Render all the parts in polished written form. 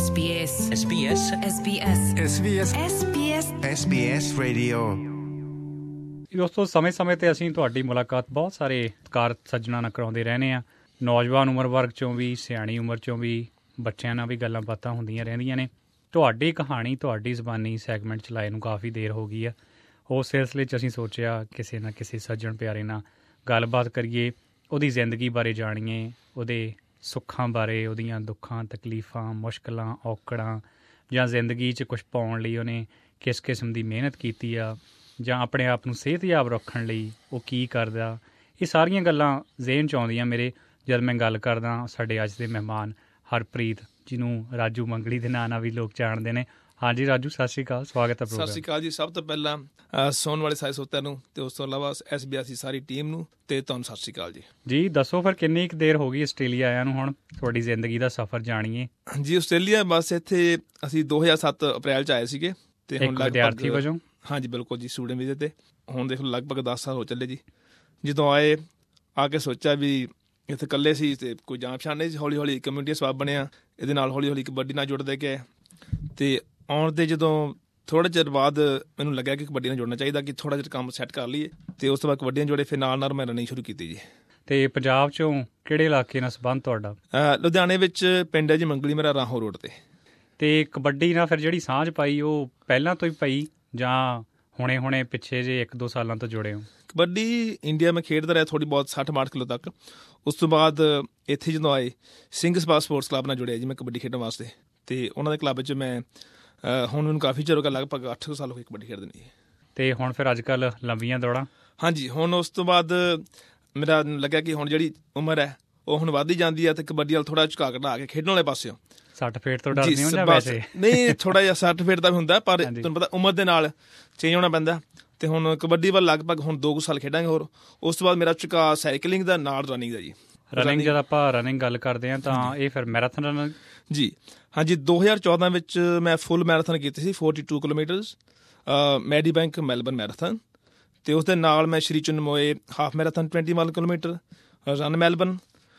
SBS radio. ਦੋਸਤੋ, ਸਮੇਂ-ਸਮੇਂ ਤੇ ਅਸੀਂ ਤੁਹਾਡੀ ਮੁਲਾਕਾਤ ਬਹੁਤ ਸਾਰੇ ਕਾਰ ਸੱਜਣਾਂ ਨਾਲ ਕਰਾਉਂਦੇ ਰਹਿੰਦੇ ਹਾਂ। ਨੌਜਵਾਨ ਉਮਰ ਵਰਗ 'ਚੋਂ ਵੀ, ਸਿਆਣੀ ਉਮਰ 'ਚੋਂ ਵੀ, ਬੱਚਿਆਂ ਨਾਲ ਵੀ ਗੱਲਾਂ ਬਾਤਾਂ ਹੁੰਦੀਆਂ ਰਹਿੰਦੀਆਂ ਨੇ। ਤੁਹਾਡੀ ਕਹਾਣੀ, ਤੁਹਾਡੀ ਜ਼ਬਾਨੀ ਸੈਗਮੈਂਟ ਚਲਾਏ ਨੂੰ ਕਾਫੀ ਦੇਰ ਹੋ ਗਈ ਆ। ਉਸ ਸਿਲਸਿਲੇ 'ਚ ਅਸੀਂ ਸੋਚਿਆ ਕਿਸੇ ਨਾ ਕਿਸੇ ਸੱਜਣ ਪਿਆਰੇ ਨਾਲ ਗੱਲਬਾਤ ਕਰੀਏ, ਉਹਦੀ ਜ਼ਿੰਦਗੀ ਬਾਰੇ ਜਾਣੀਏ, ਉਹਦੇ ਸੁੱਖਾਂ ਬਾਰੇ, ਉਹਦੀਆਂ ਦੁੱਖਾਂ, ਤਕਲੀਫਾਂ, ਮੁਸ਼ਕਿਲਾਂ, ਔਕੜਾਂ, ਜਾਂ ਜ਼ਿੰਦਗੀ 'ਚ ਕੁਛ ਪਾਉਣ ਲਈ ਉਹਨੇ ਕਿਸ ਕਿਸਮ ਦੀ ਮਿਹਨਤ ਕੀਤੀ ਆ, ਜਾਂ ਆਪਣੇ ਆਪ ਨੂੰ ਸਿਹਤਯਾਬ ਰੱਖਣ ਲਈ ਉਹ ਕੀ ਕਰਦਾ। ਇਹ ਸਾਰੀਆਂ ਗੱਲਾਂ ਜ਼ਿਹਨ 'ਚ ਆਉਂਦੀਆਂ ਮੇਰੇ ਜਦ ਮੈਂ ਗੱਲ ਕਰਦਾ ਸਾਡੇ ਅੱਜ ਦੇ ਮਹਿਮਾਨ ਹਰਪ੍ਰੀਤ, ਜਿਹਨੂੰ ਰਾਜੂ ਮੰਗਲੀ ਦੇ ਨਾਂ ਨਾਲ ਵੀ ਲੋਕ ਜਾਣਦੇ ਨੇ। ਹਾਂਜੀ ਰਾਜੂ, ਸਤਿ ਸ਼੍ਰੀ ਅਕਾਲ, ਸਵਾਗਤ ਹੈ। ਸਤਿ ਸ਼੍ਰੀ ਅਕਾਲ ਜੀ। ਸਭ ਤੋਂ ਪਹਿਲਾਂ ਸੁਣਨ ਵਾਲੇ ਸਾਰੇ ਸਰੋਤਿਆਂ ਨੂੰ ਤੇ ਉਸ ਤੋਂ ਇਲਾਵਾ SBS ਦੀ ਸਾਰੀ ਟੀਮ ਨੂੰ ਤੇ ਤੁਹਾਨੂੰ ਸਤਿ ਸ਼੍ਰੀ ਅਕਾਲ ਜੀ। ਜੀ ਦੱਸੋ ਫਿਰ ਕਿੰਨੀ ਕੁ ਦੇਰ ਹੋ ਗਈ ਆਸਟ੍ਰੇਲੀਆ ਆਇਆਂ ਨੂੰ? ਹੁਣ ਤੁਹਾਡੀ ਜ਼ਿੰਦਗੀ ਦਾ ਸਫ਼ਰ ਜਾਣੀਏ। ਜੀ ਆਸਟ੍ਰੇਲੀਆ ਬਸ ਇੱਥੇ ਅਸੀਂ 2007 ਅਪ੍ਰੈਲ 'ਚ ਆਏ ਸੀਗੇ ਤੇ ਹੁਣ ਵਿਦਿਆਰਥੀ ਵਜੋਂ। ਹਾਂਜੀ ਬਿਲਕੁਲ ਜੀ, ਸਟੂਡੈਂਟ ਵੀਜ਼ੇ ਤੇ। ਹੁਣ ਦੇਖ ਲਓ ਲਗਭਗ 10 ਸਾਲ ਹੋ ਚੱਲੇ ਜੀ। ਜਦੋਂ ਆਏ ਆ ਕੇ ਸੋਚਿਆ ਵੀ ਇੱਥੇ ਇਕੱਲੇ ਸੀ ਤੇ ਕੋਈ ਜਾਣ ਪਛਾਣ ਨਹੀਂ ਸੀ। ਹੌਲੀ ਹੌਲੀ ਕਮਿਊਨਿਟੀ ਸਵਾਬ ਬਣਿਆ, ਇਹਦੇ ਨਾਲ ਹੌਲੀ ਹੌਲੀ ਕਬੱਡੀ ਨਾਲ ਜੁੜਦੇ ਗਏ ਤੇ ਆਉਣ ਦੇ ਜਦੋਂ ਥੋੜ੍ਹੇ ਚਿਰ ਬਾਅਦ ਮੈਨੂੰ ਲੱਗਿਆ ਕਿ ਕਬੱਡੀ ਨਾਲ ਜੁੜਨਾ ਚਾਹੀਦਾ, ਕਿ ਥੋੜ੍ਹਾ ਜਿਹਾ ਕੰਮ ਸੈੱਟ ਕਰ ਲਈਏ ਤੇ ਉਸ ਤੋਂ ਬਾਅਦ ਕਬੱਡੀ ਨਾਲ ਜੁੜੇ। ਫਿਰ ਨਾਲ ਨਾਲ ਮੈਂ ਰਨਿੰਗ ਸ਼ੁਰੂ ਕੀਤੀ ਜੀ। ਤੇ ਪੰਜਾਬ 'ਚੋਂ ਕਿਹੜੇ ਇਲਾਕੇ ਨਾਲ ਸੰਬੰਧ ਤੁਹਾਡਾ? ਲੁਧਿਆਣੇ ਵਿੱਚ ਪਿੰਡ ਹੈ ਜੀ ਮੰਗਲੀ ਮੇਰਾ, ਰਾਹੋਂ ਰੋਡ ਤੇ ਕਬੱਡੀ ਨਾਲ ਫਿਰ ਜਿਹੜੀ ਸਾਂਝ ਪਾਈ ਉਹ ਪਹਿਲਾਂ ਤੋਂ ਹੀ ਪਈ ਜਾਂ ਹੁਣੇ ਪਿੱਛੇ ਜੇ 1-2 ਸਾਲਾਂ ਤੋਂ ਜੁੜੇ ਹੋ? ਕਬੱਡੀ ਇੰਡੀਆ ਮੈਂ ਖੇਡਦਾ ਰਿਹਾ ਥੋੜ੍ਹੀ ਬਹੁਤ 60-62 ਕਿਲੋ ਤੱਕ। ਉਸ ਤੋਂ ਬਾਅਦ ਇੱਥੇ ਜਦੋਂ ਆਏ ਸਿੰਘ ਸਭਾ ਸਪੋਰਟਸ ਕਲੱਬ ਨਾਲ ਜੁੜਿਆ ਜੀ ਮੈਂ ਕਬੱਡੀ ਖੇਡਣ ਵਾਸਤੇ। ਤੇ ਉਹਨਾਂ ਦੇ ਕਲੱਬ 'ਚ ਮੈਂ ਹੁਣ ਮੈਨੂੰ ਕਾਫੀ ਚਿਰ ਹੋ ਗਿਆ, ਲਗਭਗ 8 ਸਾਲ ਹੋ ਗਏ ਕਬੱਡੀ ਖੇਡਦੇ ਨੇ। ਤੇ ਹੁਣ ਫਿਰ ਅੱਜ ਕੱਲ੍ਹ ਲੰਬੀਆਂ ਦੌੜਾਂ? ਹਾਂਜੀ, ਹੁਣ ਉਸ ਤੋਂ ਬਾਅਦ ਮੇਰਾ ਲੱਗਿਆ ਕਿ ਹੁਣ ਜਿਹੜੀ ਉਮਰ ਹੈ ਉਹ ਹੁਣ ਵੱਧ ਹੀ ਜਾਂਦੀ ਹੈ ਤੇ ਕਬੱਡੀ ਵੱਲ ਥੋੜ੍ਹਾ ਝੁਕਾ ਘਟਾ ਕੇ ਖੇਡਣ ਵਾਲੇ ਪਾਸਿਓ। 60 ਫੀਟ ਤੋਂ ਡਰਦੇ ਹੋ ਜਾਂ ਵੈਸੇ? ਨਹੀਂ, ਥੋੜ੍ਹਾ ਜਿਹਾ 60 ਫੀਟ ਦਾ ਵੀ ਹੁੰਦਾ, ਪਰ ਤੁਹਾਨੂੰ ਪਤਾ ਉਮਰ ਦੇ ਨਾਲ ਚੇਂਜ ਹੋਣਾ ਪੈਂਦਾ। ਤੇ ਹੁਣ ਕਬੱਡੀ ਵੱਲ ਲਗਭਗ ਹੁਣ 2 ਸਾਲ ਖੇਡਾਂਗੇ ਹੋਰ। ਉਸ ਤੋਂ ਬਾਅਦ ਮੇਰਾ ਝੁਕਾ ਸਾਈਕਲਿੰਗ ਦਾ ਨਾਲ ਰਨਿੰਗ ਦਾ ਜੀ। ਰਨਿੰਗ ਜਦ ਆਪਾਂ ਰਨਿੰਗ ਗੱਲ ਕਰਦੇ ਹਾਂ ਤਾਂ ਇਹ ਫਿਰ ਮੈਰਾਥਨ ਰਨਿੰਗ? ਜੀ ਹਾਂਜੀ, 2014 ਵਿੱਚ ਮੈਂ ਫੁੱਲ ਮੈਰਾਥਨ ਕੀਤੀ ਸੀ 42 kilometres, Medibank Melbourne marathon. ਤੇ ਉਸ ਦੇ ਨਾਲ ਮੈਂ Sri Chinmoy half marathon 21 kilometre, run Melbourne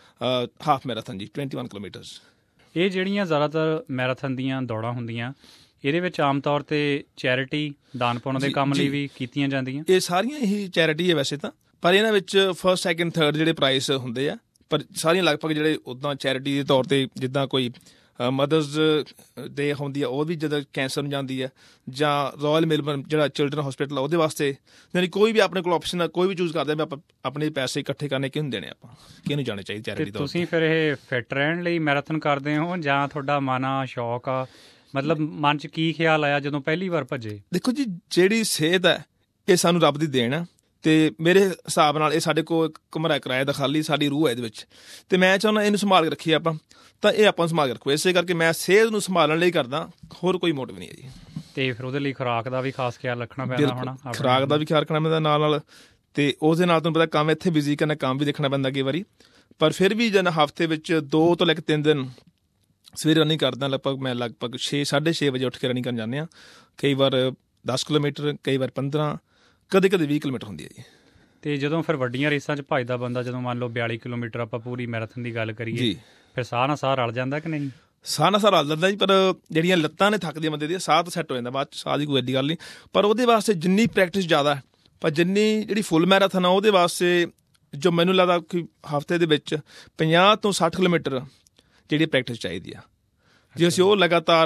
half marathon ਜੀ 21 ਕਿਲੋਮੀਟਰਸ। ਇਹ ਜਿਹੜੀਆਂ ਜ਼ਿਆਦਾਤਰ ਮੈਰਾਥਨ ਦੀਆਂ ਦੌੜਾਂ ਹੁੰਦੀਆਂ, ਇਹਦੇ ਵਿੱਚ ਆਮ ਤੌਰ 'ਤੇ ਚੈਰਿਟੀ, ਦਾਨ ਪੁੰਨ ਦੇ ਕੰਮ ਲਈ ਵੀ ਕੀਤੀਆਂ ਜਾਂਦੀਆਂ? ਇਹ ਸਾਰੀਆਂ ਹੀ ਚੈਰਿਟੀ ਹੈ ਵੈਸੇ ਤਾਂ, ਪਰ ਇਹਨਾਂ ਵਿੱਚ ਫਸਟ, ਸੈਕਿੰਡ, ਥਰਡ ਜਿਹੜੇ ਪ੍ਰਾਈਜ਼ ਹੁੰਦੇ ਆ, ਪਰ ਸਾਰੀਆਂ ਲਗਭਗ ਜਿਹੜੇ ਉੱਦਾਂ ਚੈਰਿਟੀ ਦੇ ਤੌਰ 'ਤੇ, ਜਿੱਦਾਂ ਕੋਈ ਮਦਰਸ ਡੇ ਹੁੰਦੀ ਆ ਉਹ ਵੀ ਜਦੋਂ ਕੈਂਸਰ ਨੂੰ ਜਾਂਦੀ ਹੈ, ਜਾਂ ਰਾਇਲ ਮੈਲਬਰਨ ਜਿਹੜਾ ਚਿਲਡਰਨ ਹੋਸਪਿਟਲ ਆ ਉਹਦੇ ਵਾਸਤੇ, ਯਾਨੀ ਕੋਈ ਵੀ ਆਪਣੇ ਕੋਲ ਆਪਸ਼ਨ ਕੋਈ ਵੀ ਚੂਜ਼ ਕਰਦੇ, ਆਪਾਂ ਆਪਣੇ ਪੈਸੇ ਇਕੱਠੇ ਕਰਨੇ ਕਿਹਨੂੰ ਦੇਣੇ, ਆਪਾਂ ਕਿਹਨੂੰ ਜਾਣੇ ਚਾਹੀਦੇ ਚੈਰਿਟੀ ਤੌਰ 'ਤੇ। ਤੁਸੀਂ ਫਿਰ ਇਹ ਫਿੱਟ ਰਹਿਣ ਲਈ ਮੈਰਾਥਨ ਕਰਦੇ ਹੋ ਜਾਂ ਤੁਹਾਡਾ ਮਨ ਆ, ਸ਼ੌਕ ਆ? ਮਤਲਬ ਮਨ 'ਚ ਕੀ ਖਿਆਲ ਆਇਆ ਜਦੋਂ ਪਹਿਲੀ ਵਾਰ ਭੱਜੇ? ਦੇਖੋ ਜੀ, ਜਿਹੜੀ ਸਿਹਤ ਹੈ ਇਹ ਸਾਨੂੰ ਰੱਬ ਦੀ ਦੇਣ ਆ ਤੇ ਮੇਰੇ ਹਿਸਾਬ ਨਾਲ ਇਹ ਸਾਡੇ ਕੋਲ ਕਮਰਾ ਕਿਰਾਏ ਦਾ ਖਾਲੀ, ਸਾਡੀ ਰੂਹ ਹੈ ਇਹਦੇ ਵਿੱਚ। ਤੇ ਮੈਂ ਚਾਹੁੰਦਾ ਇਹਨੂੰ ਸੰਭਾਲ ਕੇ ਰੱਖੀਏ ਆਪਾਂ, ਤਾਂ ਇਹ ਆਪਾਂ ਨੂੰ ਸੰਭਾਲ ਕੇ ਰੱਖੋ। ਇਸੇ ਕਰਕੇ ਮੈਂ ਸਿਹਤ ਨੂੰ ਸੰਭਾਲਣ ਲਈ ਕਰਦਾ, ਹੋਰ ਕੋਈ ਮੋਟਿਵ ਨਹੀਂ ਹੈ ਜੀ। ਤੇ ਫਿਰ ਉਹਦੇ ਲਈ ਖੁਰਾਕ ਦਾ ਵੀ ਖਾਸ ਖਿਆਲ ਰੱਖਣਾ ਪੈਂਦਾ ਹੋਣਾ? ਖੁਰਾਕ ਦਾ ਵੀ ਖਿਆਲ ਰੱਖਣਾ ਪੈਂਦਾ ਨਾਲ, ਤੇ ਉਸਦੇ ਨਾਲ ਤੁਹਾਨੂੰ ਪਤਾ ਕੰਮ ਇੱਥੇ ਬਿਜ਼ੀ ਕਰਨਾ, ਕੰਮ ਵੀ ਦੇਖਣਾ ਪੈਂਦਾ ਕਈ ਵਾਰੀ। ਪਰ ਫਿਰ ਵੀ ਜਦ ਹਫ਼ਤੇ ਵਿੱਚ 2 ਤੋਂ ਲੈ ਕੇ 3 ਦਿਨ ਸਵੇਰੇ ਰਨਿੰਗ ਕਰਦਾ। ਮੈਂ ਲਗਭਗ 6-6:30 ਵਜੇ ਉੱਠ ਕੇ ਰਨਿੰਗ ਕਰਨ ਜਾਂਦੇ ਹਾਂ। ਕਈ ਵਾਰ 10 ਕਿਲੋਮੀਟਰ, ਕਈ ਵਾਰ 15, ਕਦੇ 20 ਕਿਲੋਮੀਟਰ ਹੁੰਦੀ ਹੈ ਜੀ। ਤੇ ਜਦੋਂ ਫਿਰ ਵੱਡੀਆਂ ਰੇਸਾਂ 'ਚ ਭੱਜਦਾ ਬੰਦਾ, ਜਦੋਂ ਮੰਨ ਲਓ 42 ਕਿਲੋਮੀਟਰ ਆਪਾਂ ਪੂਰੀ ਮੈਰਾਥਨ ਦੀ ਗੱਲ ਕਰੀਏ ਜੀ, ਫਿਰ ਸਾਹ ਨਾਲ ਸਾਹ ਰਲ ਜਾਂਦਾ ਕਿ ਨਹੀਂ? ਸਾਹ ਨਾਲ ਸਾਹ ਰਲ ਜਾਂਦਾ ਜੀ, ਪਰ ਜਿਹੜੀਆਂ ਲੱਤਾਂ ਨੇ ਥੱਕਦੀਆਂ ਬੰਦੇ ਦੀਆਂ, ਸਾਹ ਤਾਂ ਸੈੱਟ ਹੋ ਜਾਂਦਾ ਬਾਅਦ 'ਚ, ਸਾਹ ਦੀ ਕੋਈ ਐਡੀ ਗੱਲ ਨਹੀਂ। ਪਰ ਉਹਦੇ ਵਾਸਤੇ ਜਿੰਨੀ ਪ੍ਰੈਕਟਿਸ ਜ਼ਿਆਦਾ, ਪਰ ਜਿੰਨੀ ਜਿਹੜੀ ਫੁੱਲ ਮੈਰਾਥਨ ਆ ਉਹਦੇ ਵਾਸਤੇ ਜੋ ਮੈਨੂੰ ਲੱਗਦਾ ਕਿ ਹਫ਼ਤੇ ਦੇ ਵਿੱਚ 50 ਤੋਂ 60 ਕਿਲੋਮੀਟਰ ਜਿਹੜੀ ਪ੍ਰੈਕਟਿਸ ਚਾਹੀਦੀ ਆ। ਜੇ ਅਸੀਂ ਉਹ ਲਗਾਤਾਰ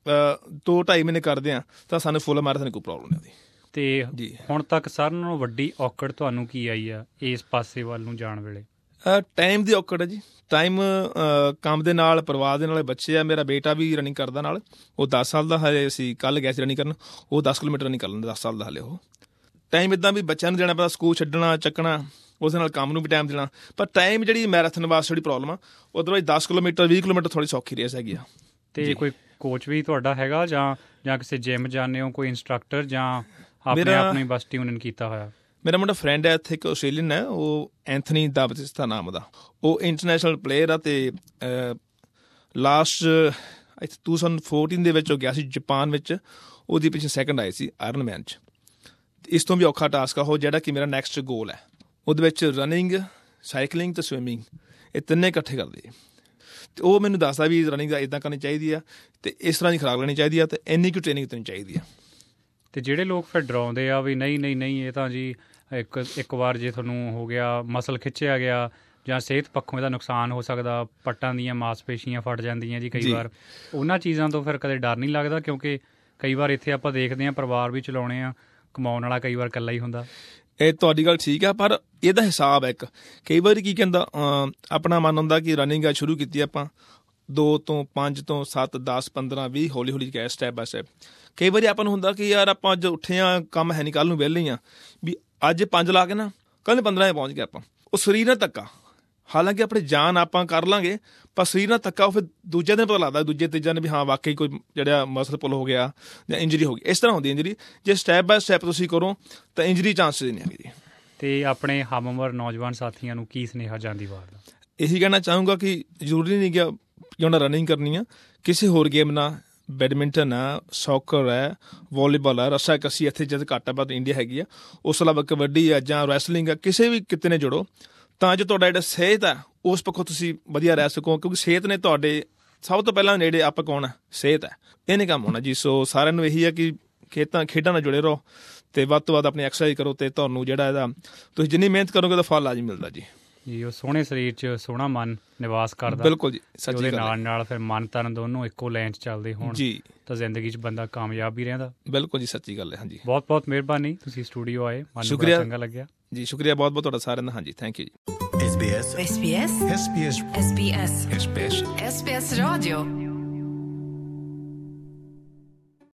2-2.5 ਮਹੀਨੇ ਕਰਦੇ ਹਾਂ ਤਾਂ ਸਾਨੂੰ ਫੁੱਲ ਮੈਰਾਥਨ ਕੋਈ ਪ੍ਰੋਬਲਮ ਨਹੀਂ ਆਉਂਦੀ। ਤੇ ਜੀ ਹੁਣ ਤੱਕ ਸਾਰਿਆਂ ਨਾਲੋਂ ਵੱਡੀ ਔਕੜ ਤੁਹਾਨੂੰ ਕੀ ਆਈ ਆ ਇਸ ਪਾਸੇ ਵੱਲ ਨੂੰ ਜਾਣ ਵੇਲੇ? ਟਾਈਮ ਦੀ ਔਕੜ ਹੈ ਜੀ। ਟਾਈਮ, ਕੰਮ ਦੇ ਨਾਲ, ਪਰਿਵਾਰ ਦੇ ਨਾਲ, ਬੱਚੇ ਆ। ਮੇਰਾ ਬੇਟਾ ਵੀ ਰਨਿੰਗ ਕਰਦਾ ਨਾਲ, ਉਹ 10 ਸਾਲ ਦਾ ਹਲੇ, ਅਸੀਂ ਕੱਲ੍ਹ ਗਏ ਸੀ ਰਨਿੰਗ ਕਰਨ, ਉਹ 10 ਕਿਲੋਮੀਟਰ ਰਨਿੰਗ ਕਰ ਲੈਂਦਾ, 10 ਸਾਲ ਦਾ ਹਲੇ ਉਹ। ਟਾਈਮ ਇੱਦਾਂ ਵੀ ਬੱਚਿਆਂ ਨੂੰ ਦੇਣਾ ਪੈਂਦਾ, ਸਕੂਲ ਛੱਡਣਾ, ਚੱਕਣਾ, ਉਸ ਨਾਲ ਕੰਮ ਨੂੰ ਵੀ ਟਾਈਮ ਦੇਣਾ। ਪਰ ਟਾਈਮ ਜਿਹੜੀ ਮੈਰਾਥਨ ਵਾਸਤੇ ਜਿਹੜੀ ਪ੍ਰੋਬਲਮ ਆ, ਉਹਦੇ 10 ਕਿਲੋਮੀਟਰ 20 ਕਿਲੋਮੀਟਰ ਥੋੜ੍ਹੀ ਸੌਖੀ ਰੇਸ ਹੈਗੀ ਆ। ਤੇ ਕੋਈ ਕੋਚ ਵੀ ਤੁਹਾਡਾ ਹੈਗਾ ਜਾਂ ਕਿਸੇ ਜਿੰਮ ਜਾਂਦੇ ਹੋ, ਕੋਈ ਇੰਸਟਰਕਟਰ, ਜਾਂ ਆਪਣੇ ਆਪ ਨੂੰ ਬਸ ਟਿਊਨ ਇਨ ਕੀਤਾ ਹੋਇਆ? ਮੇਰਾ ਮੁੰਡਾ ਫਰੈਂਡ ਹੈ ਇੱਥੇ, ਇੱਕ ਆਸਟ੍ਰੇਲੀਅਨ ਹੈ, ਉਹ ਐਂਥਨੀ ਦਾਬਤਿਸਤਾ ਨਾਮ ਦਾ, ਉਹ ਇੰਟਰਨੈਸ਼ਨਲ ਪਲੇਅਰ ਆ। ਤੇ ਲਾਸਟ 2014 ਦੇ ਵਿੱਚ ਉਹ ਗਿਆ ਸੀ ਜਾਪਾਨ ਵਿੱਚ, ਉਹਦੇ ਪਿੱਛੇ ਸੈਕਿੰਡ ਆਏ ਸੀ ਆਇਰਨ ਮੈਨ 'ਚ। ਇਸ ਤੋਂ ਵੀ ਔਖਾ ਟਾਸਕ ਆ ਉਹ, ਜਿਹੜਾ ਕਿ ਮੇਰਾ ਨੈਕਸਟ ਗੋਲ ਹੈ। ਉਹਦੇ ਵਿੱਚ ਰਨਿੰਗ, ਸਾਈਕਲਿੰਗ ਤੇ ਸਵਿਮਿੰਗ, ਇਹ ਤਿੰਨੇ ਇਕੱਠੇ ਕਰਦੇ। ਤੇ ਉਹ ਮੈਨੂੰ ਦੱਸਦਾ ਵੀ ਰਨਿੰਗ ਇਦਾਂ ਕਰਨੀ ਚਾਹੀਦੀ ਆ ਤੇ ਇਸ ਤਰ੍ਹਾਂ ਦੀ ਖੁਰਾਕ ਲੈਣੀ ਚਾਹੀਦੀ ਆ ਤੇ ਇੰਨੀ ਕੁ ਟ੍ਰੇਨਿੰਗ ਕਰਨੀ ਚਾਹੀਦੀ ਆ। ਤੇ ਜਿਹੜੇ ਲੋਕ ਫਿਰ ਡਰਾਉਂਦੇ ਆ ਵੀ ਨਹੀਂ ਇਹ ਤਾਂ ਜੀ ਇੱਕ ਵਾਰ ਜੇ ਤੁਹਾਨੂੰ ਹੋ ਗਿਆ ਮਸਲ ਖਿੱਚਿਆ ਗਿਆ ਜਾਂ ਸਿਹਤ ਪੱਖੋਂ ਇਹਦਾ ਨੁਕਸਾਨ ਹੋ ਸਕਦਾ, ਪੱਟਾਂ ਦੀਆਂ ਮਾਸਪੇਸ਼ੀਆਂ ਫਟ ਜਾਂਦੀਆਂ ਜੀ ਕਈ ਵਾਰ, ਉਹਨਾਂ ਚੀਜ਼ਾਂ ਤੋਂ ਫਿਰ ਕਦੇ ਡਰ ਨਹੀਂ ਲੱਗਦਾ? ਕਿਉਂਕਿ ਕਈ ਵਾਰ ਇੱਥੇ ਆਪਾਂ ਦੇਖਦੇ ਹਾਂ ਪਰਿਵਾਰ ਵੀ ਚਲਾਉਣੇ ਆ, ਕਮਾਉਣ ਵਾਲਾ ਕਈ ਵਾਰ ਇਕੱਲਾ ਹੀ ਹੁੰਦਾ। ਇਹ ਤੁਹਾਡੀ ਗੱਲ ਠੀਕ ਆ, ਪਰ ਇਹਦਾ ਹਿਸਾਬ ਹੈ ਇੱਕ। ਕਈ ਵਾਰੀ ਕੀ ਕਹਿੰਦਾ ਆਪਣਾ ਮਨ ਹੁੰਦਾ ਕਿ ਰਨਿੰਗ ਆ ਸ਼ੁਰੂ ਕੀਤੀ ਆਪਾਂ 2 ਤੋਂ 5 ਤੋਂ 7 10 15 20 ਹੌਲੀ ਹੌਲੀ ਗਏ ਸਟੈਪ ਬਾਏ ਸਟੈਪ। ਕਈ ਵਾਰੀ ਆਪਾਂ ਨੂੰ ਹੁੰਦਾ ਕਿ ਯਾਰ ਆਪਾਂ ਅੱਜ ਉੱਠੇ ਆ, ਕੰਮ ਹੈ ਨਹੀਂ, ਕੱਲ੍ਹ ਨੂੰ ਵਿਹਲੇ ਆ, ਵੀ ਅੱਜ 5 ਲਾ ਕੇ ਨਾ ਕੱਲ੍ਹ ਨੂੰ 15 ਪਹੁੰਚ ਗਏ ਆਪਾਂ। ਉਹ ਸਰੀਰ ਨਾਲ ਧੱਕਾ, ਹਾਲਾਂਕਿ ਆਪਣੀ ਜਾਨ ਆਪਾਂ ਕਰ ਲਾਂਗੇ ਪਰ ਸਰੀਰ ਨਾਲ ਧੱਕਾ ਉਹ ਫਿਰ ਦੂਜੇ ਦਿਨ ਪਤਾ ਲੱਗਦਾ, ਦੂਜੇ ਤੀਜੇ ਦਿਨ ਵੀ ਹਾਂ ਵਾਕਈ ਕੋਈ ਜਿਹੜਾ ਮਸਲ ਪੁੱਲ ਹੋ ਗਿਆ ਜਾਂ ਇੰਜਰੀ ਹੋ ਗਈ। ਇਸ ਤਰ੍ਹਾਂ ਹੁੰਦੀ ਇੰਜਰੀ। ਜੇ ਸਟੈਪ ਬਾਏ ਸਟੈਪ ਤੁਸੀਂ ਕਰੋ ਤਾਂ ਇੰਜਰੀ ਚਾਂਸਿਸ ਨਹੀਂ ਹੈਗੇ ਜੀ। ਤੇ ਆਪਣੇ ਹਮ ਉਮਰ ਨੌਜਵਾਨ ਸਾਥੀਆਂ ਨੂੰ ਕੀ ਸੁਨੇਹਾ ਜਾਂਦੀ ਵਾਰ ਦਾ? ਇਹੀ ਕਹਿਣਾ ਚਾਹੂੰਗਾ ਕਿ ਜ਼ਰੂਰੀ ਨਹੀਂ ਕਿ ਉਹਨਾਂ ਰਨਿੰਗ ਕਰਨੀ ਆ, ਕਿਸੇ ਹੋਰ ਗੇਮ ਨਾਲ, ਬੈਡਮਿੰਟਨ ਆ, ਸੌਕਰ ਹੈ, ਵਾਲੀਬਾਲ ਆ, ਰੱਸਾ ਕੱਸੀ ਇੱਥੇ ਜਦ ਘੱਟ ਆ ਪਰ ਇੰਡੀਆ ਹੈਗੀ ਆ, ਉਸ ਤੋਂ ਇਲਾਵਾ ਕਬੱਡੀ ਆ ਜਾਂ ਰੈਸਲਿੰਗ ਆ, ਕਿਸੇ ਵੀ ਕਿਤੇ ਨੇ ਜੁੜੋ ਤਾਂ ਜੋ ਤੁਹਾਡਾ ਜਿਹੜਾ ਸਿਹਤ ਆ ਉਸ ਪੱਖੋਂ ਤੁਸੀਂ ਵਧੀਆ ਰਹਿ ਸਕੋ। ਕਿਉਂਕਿ ਸਿਹਤ ਨੇ ਤੁਹਾਡੇ ਸਭ ਤੋਂ ਪਹਿਲਾਂ ਨੇੜੇ ਆਪਾਂ ਕੌਣ ਆ? ਸਿਹਤ ਹੈ, ਇਹਨੇ ਕੰਮ ਹੋਣਾ ਜੀ। ਸੋ ਸਾਰਿਆਂ ਨੂੰ ਇਹੀ ਆ ਕਿ ਖੇਡਾਂ ਨਾਲ ਜੁੜੇ ਰਹੋ ਤੇ ਵੱਧ ਤੋਂ ਵੱਧ ਆਪਣੀ ਐਕਸਰਸਾਈਜ਼ ਕਰੋ ਤੇ ਤੁਹਾਨੂੰ ਜਿਹੜਾ ਇਹਦਾ ਤੁਸੀਂ ਜਿੰਨੀ ਮਿਹਨਤ ਕਰੋਗੇ ਤਾਂ ਫਲ ਲਾਜ਼ਮੀ ਮਿਲਦਾ ਜੀ। ਉਹ ਸੋਹਣੇ ਸਰੀਰ 'ਚ ਸੋਹਣਾ ਮਨ ਨਿਵਾਸ ਕਰਦਾ। ਬਿਲਕੁਲ ਜੀ, ਸੱਚੀ ਗੱਲ। ਉਹਦੇ ਨਾਲ ਫਿਰ ਮਨ ਤਨ ਦੋਨੋਂ ਇੱਕੋ ਲਾਈਨ 'ਚ ਚੱਲਦੇ ਹੋਣ ਜੀ ਤਾਂ ਜ਼ਿੰਦਗੀ 'ਚ ਬੰਦਾ ਕਾਮਯਾਬ ਵੀ ਰਹਿੰਦਾ। ਬਿਲਕੁਲ ਜੀ, ਸੱਚੀ ਗੱਲ ਹੈ। ਹਾਂਜੀ, ਬਹੁਤ ਬਹੁਤ ਮਿਹਰਬਾਨੀ, ਤੁਸੀਂ ਸਟੂਡੀਓ ਆਏ, ਸ਼ੁਕਰੀਆ, ਚੰਗਾ ਲੱਗਿਆ ਜੀ। ਸ਼ੁਕਰੀਆ ਬਹੁਤ ਬਹੁਤ ਤੁਹਾਡਾ ਸਾਰਿਆਂ ਦਾ। ਹਾਂਜੀ, ਥੈਂਕ ਯੂ ਜੀ। SBS Radio